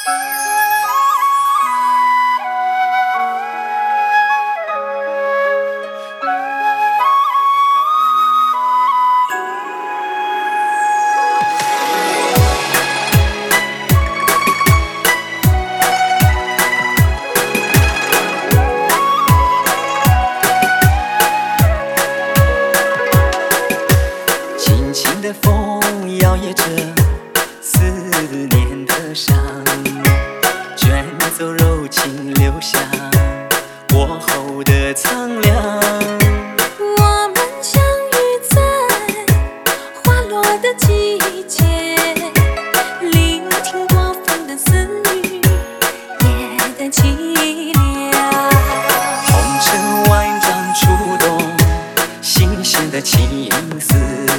的风摇曳着思念的伤，卷走柔情留下过后的苍凉。 我们相遇在花落的季节，聆听过风的私语，夜的凄凉。 红尘万丈触动新鲜的情丝，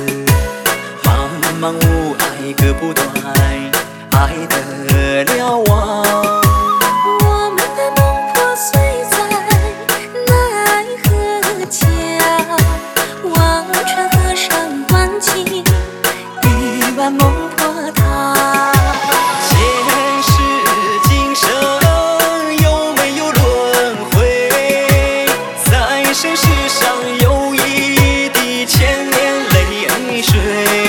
茫茫无爱割不断爱的瞭望。 我们的梦破碎在奈何桥，望穿河上关起一碗梦破汤。 前世今生有没有轮回？在生世上有一滴千年泪水。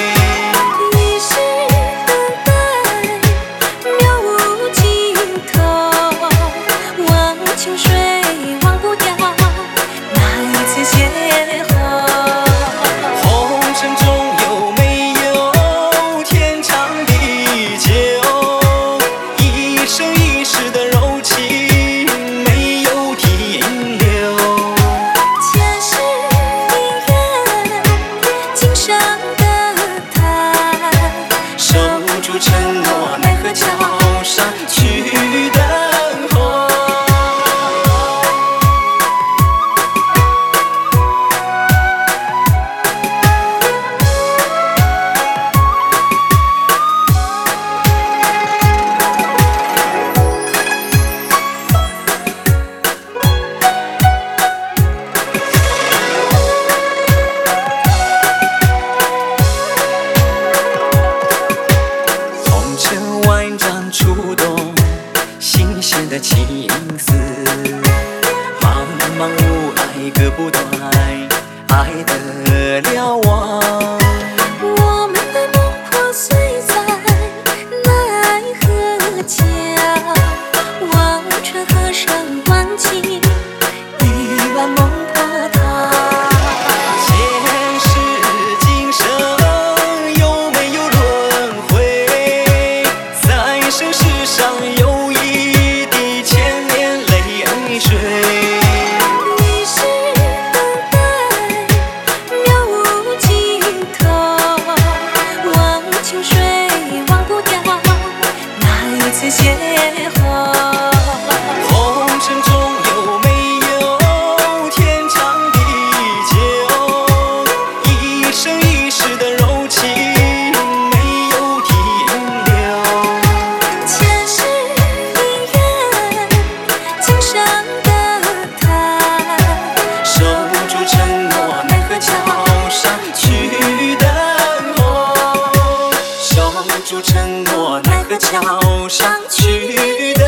承诺奈何桥上去等候。万丈触动新鲜的情丝，茫茫无爱割不断爱的瞭望。 我们的梦破碎在奈何桥，望穿河上关起一碗梦破汤。 前世今生有没有轮回？在生世上有一滴千年泪水。 一世等待渺无尽头，望清水忘不掉那一次邂逅。 红尘中有没有天长地久？一生一世的柔情没有停留。 前世姻缘，今生的他， 守住承诺奈何桥上去等候。守住承诺奈何桥上去等候。